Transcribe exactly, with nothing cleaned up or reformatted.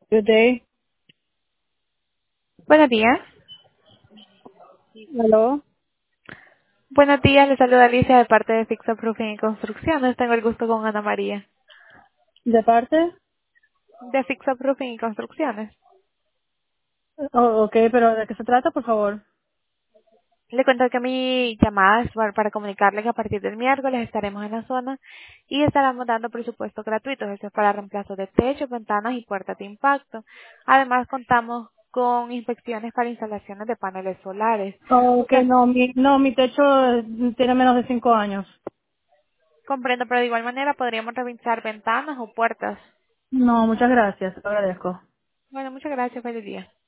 Good day. Buenos días. Hello. Buenos días, le saluda Alicia de parte de Fixa Roofing y Construcciones. Tengo el gusto con Ana María. ¿De parte? De Fixa Roofing y Construcciones. Oh, ok, pero ¿de qué se trata, por favor? Le cuento que mi llamada es para para comunicarle que a partir del miércoles estaremos en la zona y estaremos dando presupuestos gratuitos. Eso es para reemplazo de techos, ventanas y puertas de impacto. Además, contamos con inspecciones para instalaciones de paneles solares. Oh, ok, Usted no, mi, no, mi techo eh, tiene menos de cinco años. comprende, pero de igual manera podríamos revisar ventanas o puertas. No, muchas gracias, te lo agradezco. Bueno, muchas gracias. Feliz día.